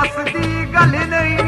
वस दी गल नहीं।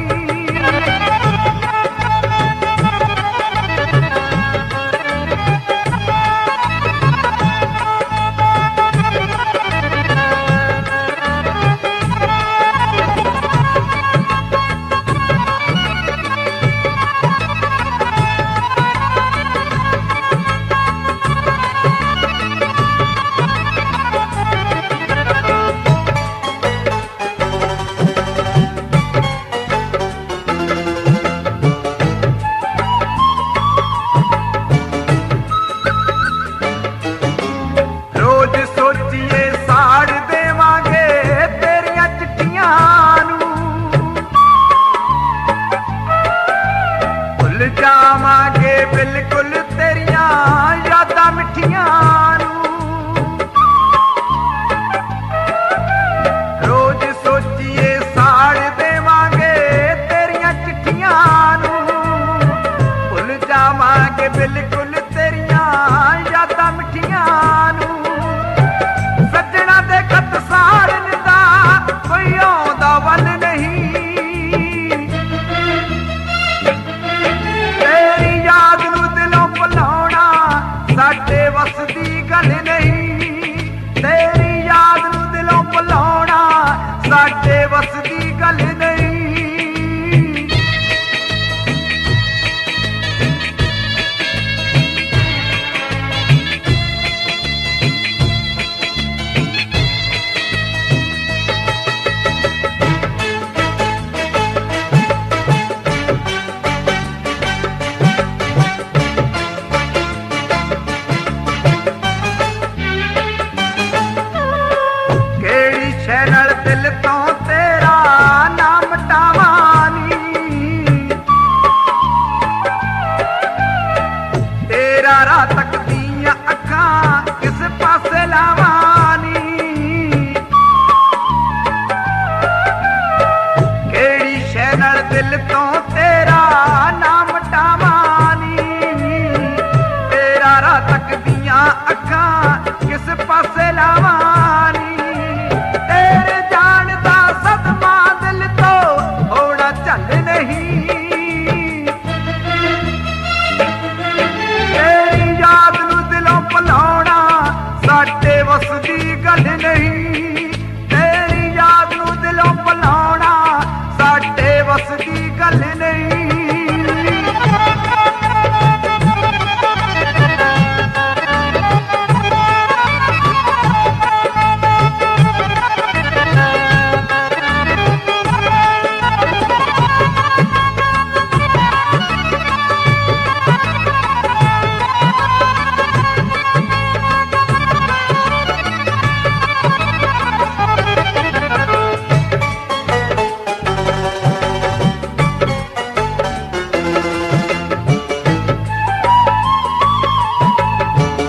जावांगे बिल्कुल तेरियां यादां मिठियां रोज सोचिए साड़ देवांगे तेरियां चिट्ठियां भुल जावांगे बिल्कुल तेरियां यादां मिठियां सज्जणा दे खत साड़न दा कोई आउंदा वल नहीं। साडे वस दी गल नहीं तेरी याद नू दिलों भुलाउणा साडे वस दी गल नहीं। नल दिल तो तेरा नाम टावानी तेरा रात तक दिया अखां किस पासे लावानी केड़ी शै नल दिल तो तेरा नाम टावानी तेरा रात तक दिया अखां किस पासे लावानी तेरे जान दा सदमा दिल तो होना चल नहीं। तेरी याद नू दिलों भुलाउणा साडे वस दी गल नहीं तेरी याद नू दिलों भुलाउणा साडे वस दी गल नहीं।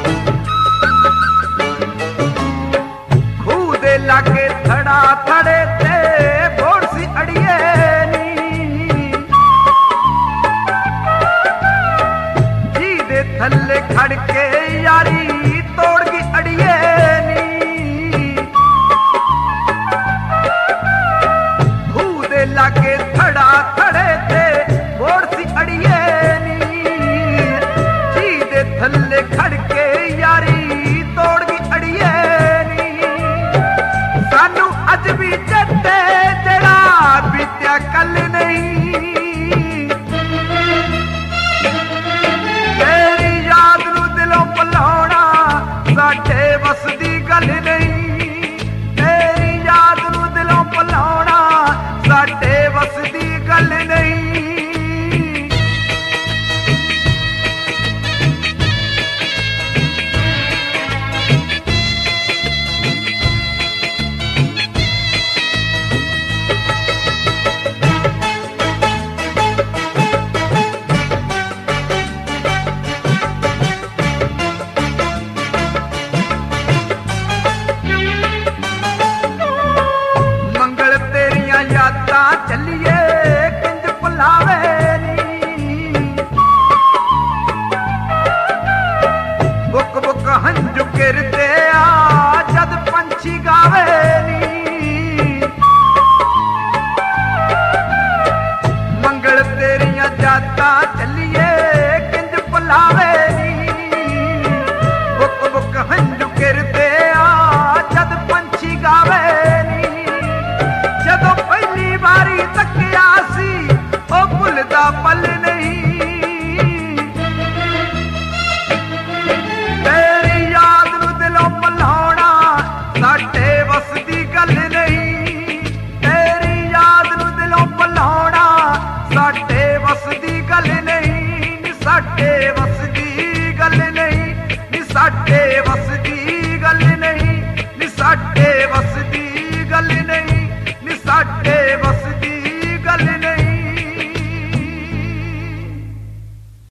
लागे थड़ा थड़े